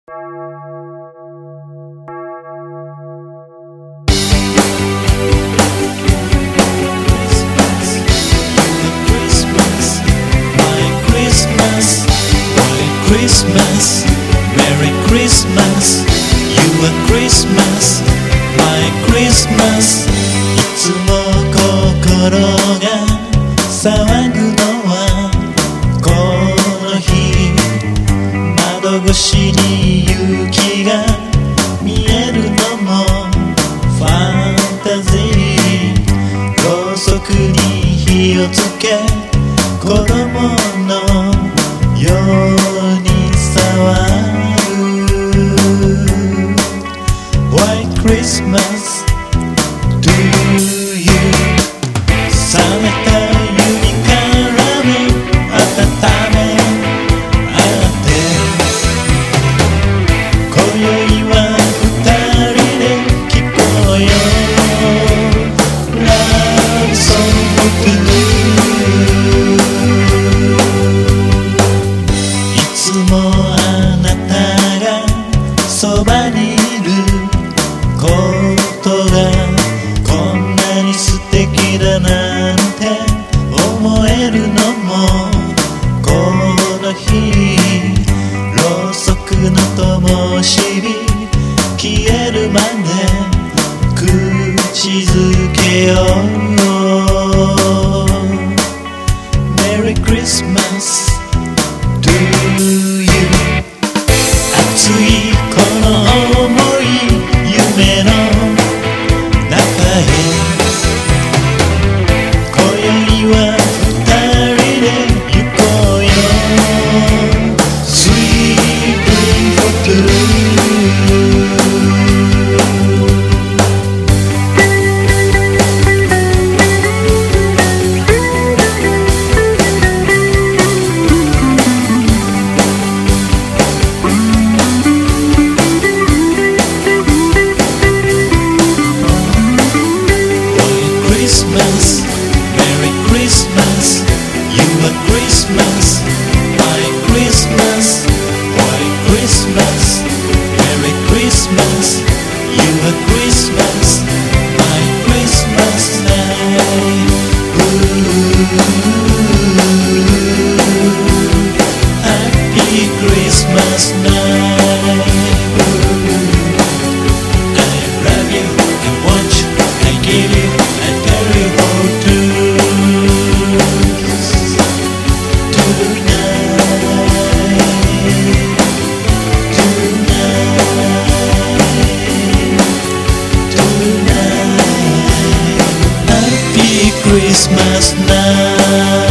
Christmas, Merry Christmas, You are Christmas, My Christmas。 いつも心が騒ぐのはこの日、窓越しに雪が見えるのもファンタジー。ろうそくに火をつけ子供のように騒ぐ White Christmas to you。 冷めた指からの温め合って今宵は二人で聴こうよ Love song to you。 いつもあなたがそばにいることがこんなに素敵だなんて思えるのもこの日、ろうそくの灯火消えるまで口づけよう Merry Christmas to you。 熱いこの想い夢の中へ今宵は二人で行こうよ Sweet dream for two。 Christmas, Merry Christmas, You are Christmas, My Christmas, White Christmas, Merry Christmas, You are Christmas, My Christmas night. Happy Christmas night. I love you, I want you, I give you Christmas night。